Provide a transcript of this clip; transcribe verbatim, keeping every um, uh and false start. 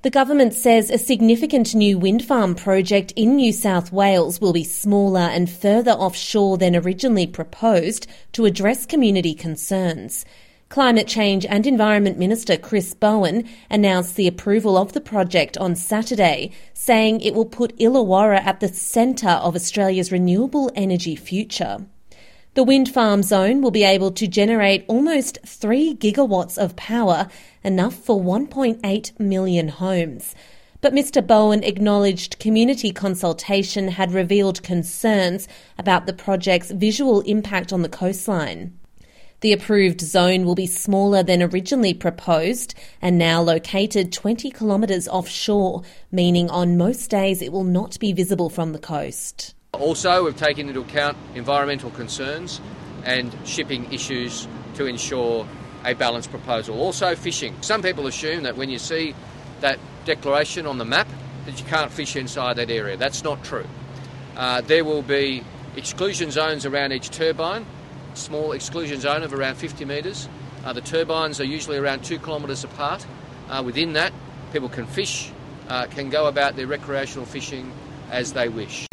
The government says a significant new wind farm project in New South Wales will be smaller and further offshore than originally proposed to address community concerns. Climate Change and Environment Minister Chris Bowen announced the approval of the project on Saturday, saying it will put Illawarra at the centre of Australia's renewable energy future. The wind farm zone will be able to generate almost three gigawatts of power, enough for one point eight million homes. But Mr Bowen acknowledged community consultation had revealed concerns about the project's visual impact on the coastline. The approved zone will be smaller than originally proposed and now located twenty kilometres offshore, meaning on most days it will not be visible from the coast. Also, we've taken into account environmental concerns and shipping issues to ensure a balanced proposal. Also, fishing. Some people assume that when you see that declaration on the map that you can't fish inside that area. That's not true. Uh, there will be exclusion zones around each turbine, small exclusion zone of around fifty metres. Uh, the turbines are usually around two kilometres apart. Uh, within that, people can fish, uh, can go about their recreational fishing as they wish.